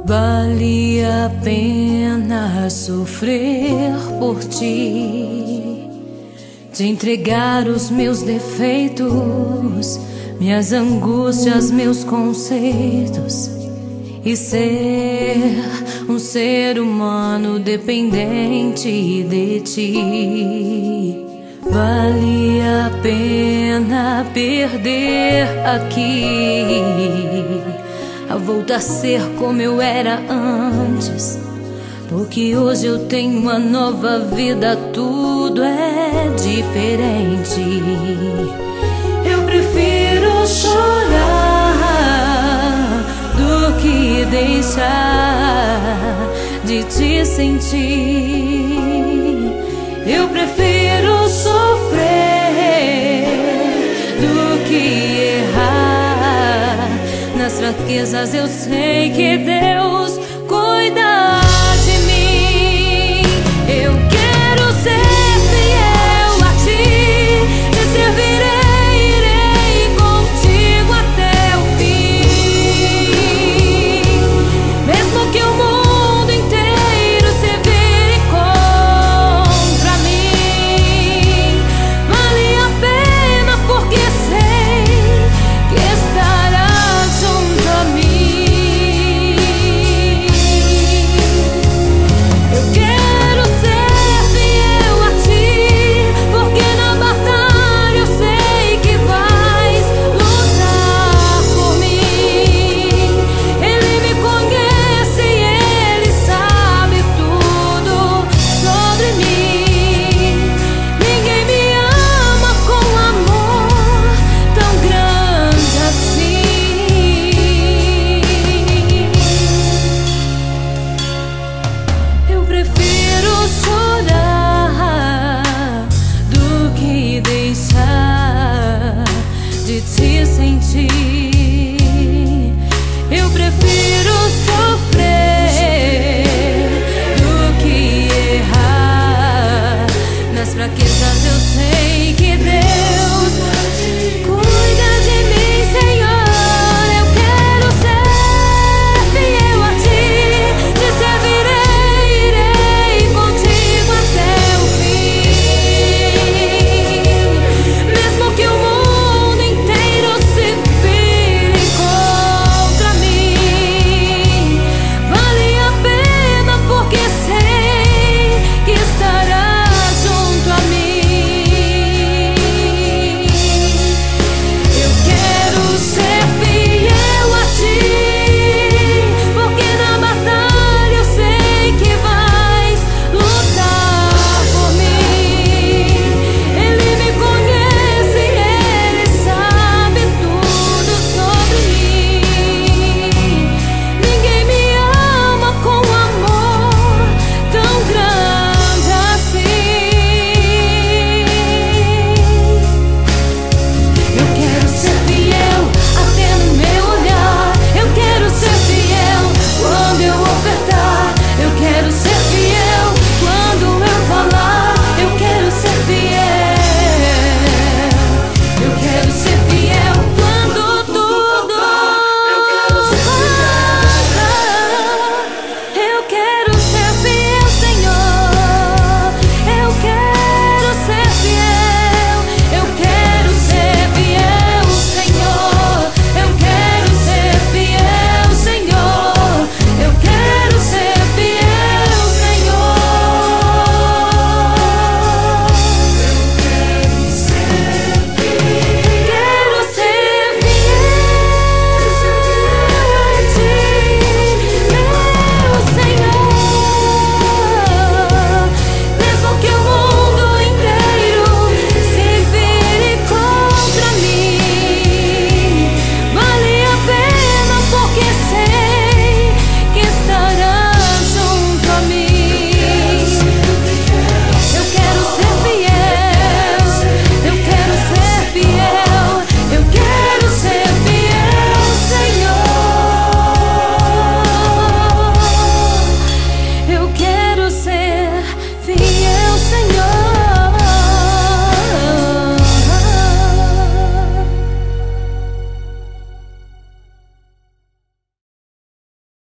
Vale a pena sofrer por ti, te entregar os meus defeitos, minhas angústias, meus conceitos, e ser um ser humano dependente de ti. Vale a pena perder aqui, a voltar a ser como eu era antes, porque hoje eu tenho uma nova vida, tudo é diferente. Eu prefiro chorar do que deixar de te sentir. Eu prefiro sofrer do que errar. Nas fraquezas eu sei que Deus